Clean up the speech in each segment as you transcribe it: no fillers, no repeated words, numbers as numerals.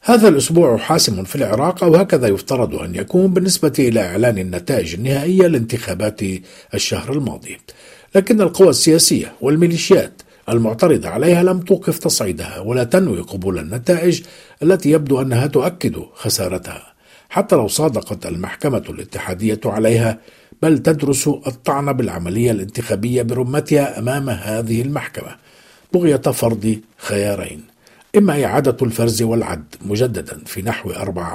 هذا الأسبوع حاسم في العراق، أو هكذا يفترض أن يكون بالنسبة إلى إعلان النتائج النهائية لانتخابات الشهر الماضي. لكن القوى السياسية والميليشيات المعترضة عليها لم توقف تصعيدها ولا تنوي قبول النتائج التي يبدو أنها تؤكد خسارتها، حتى لو صادقت المحكمة الاتحادية عليها، بل تدرس الطعن بالعملية الانتخابية برمتها أمام هذه المحكمة، بغية فرض خيارين: إما إعادة الفرز والعد مجددا في نحو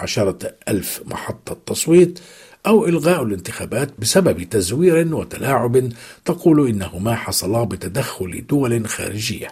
14,000 محطة تصويت، أو إلغاء الانتخابات بسبب تزوير وتلاعب تقول إنهما حصلا بتدخل دول خارجية.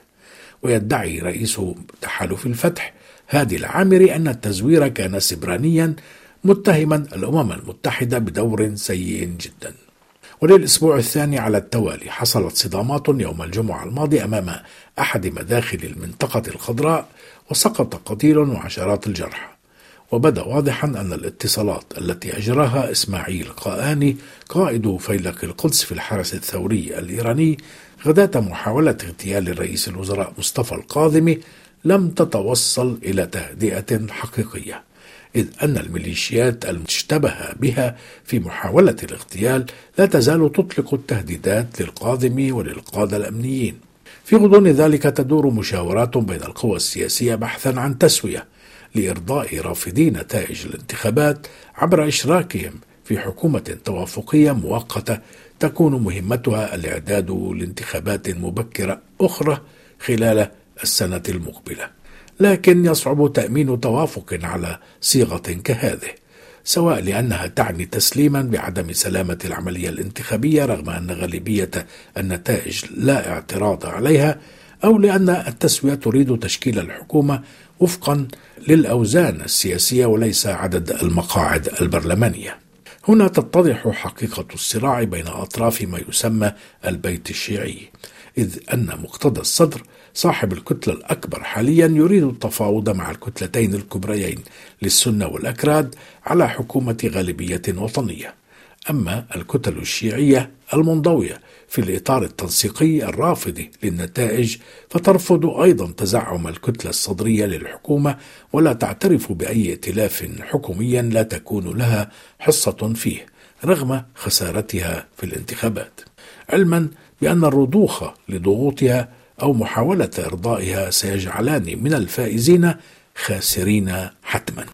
ويدعي رئيس تحالف الفتح هادي العامري أن التزوير كان سبرانيا، متهما الأمم المتحدة بدور سيء جدا. وللأسبوع الثاني على التوالي حصلت صدامات يوم الجمعة الماضي أمام أحد مداخل المنطقة الخضراء، وسقط قتيل وعشرات الجرحى. وبدا واضحا أن الاتصالات التي أجراها إسماعيل قآني قائد فيلق القدس في الحرس الثوري الإيراني غداة محاولة اغتيال رئيس الوزراء مصطفى الكاظمي لم تتوصل إلى تهدئة حقيقية، إذ أن الميليشيات المشتبه بها في محاولة الاغتيال لا تزال تطلق التهديدات للكاظمي وللقادة الأمنيين. في غضون ذلك تدور مشاورات بين القوى السياسية بحثا عن تسوية لإرضاء رافضي نتائج الانتخابات عبر إشراكهم في حكومة توافقية مؤقتة تكون مهمتها الإعداد لانتخابات مبكرة أخرى خلال السنة المقبلة. لكن يصعب تأمين توافق على صيغة كهذه، سواء لأنها تعني تسليما بعدم سلامة العملية الانتخابية رغم أن غالبية النتائج لا اعتراض عليها، أو لأن التسوية تريد تشكيل الحكومة وفقا للأوزان السياسية وليس عدد المقاعد البرلمانية. هنا تتضح حقيقة الصراع بين أطراف ما يسمى البيت الشيعي، إذ أن مقتدى الصدر صاحب الكتلة الأكبر حاليا يريد التفاوض مع الكتلتين الكبريين للسنة والأكراد على حكومة غالبية وطنية. أما الكتل الشيعية المنضوية في الإطار التنسيقي الرافض للنتائج فترفض أيضا تزعم الكتلة الصدرية للحكومة، ولا تعترف بأي ائتلاف حكومي لا تكون لها حصة فيه رغم خسارتها في الانتخابات، علما بأن الرضوخ لضغوطها أو محاولة إرضائها سيجعلان من الفائزين خاسرين حتما.